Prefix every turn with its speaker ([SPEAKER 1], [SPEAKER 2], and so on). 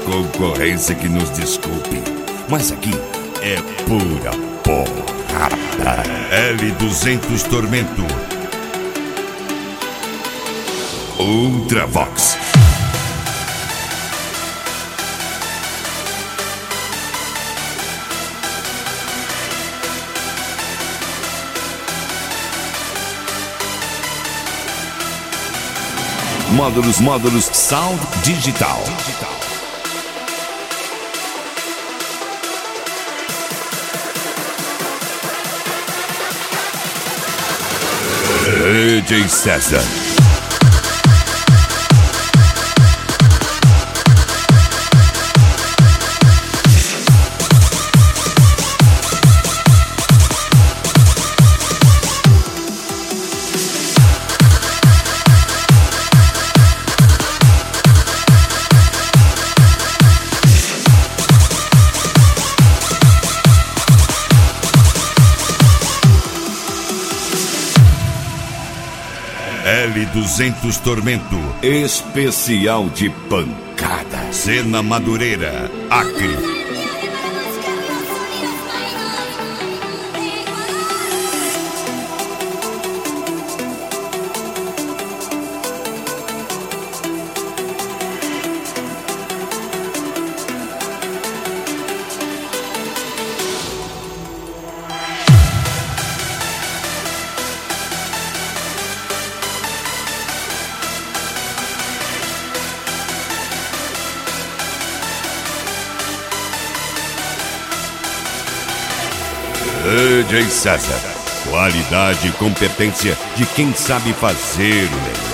[SPEAKER 1] concorrência que nos desculpe, mas aqui é pura porrada. L200 Tormento Ultravox. Módulos Sound Digital. DJ César. L200 Tormento especial de pancada. Cena Madureira, Acre. DJ César. Qualidade e competência de quem sabe fazer o melhor.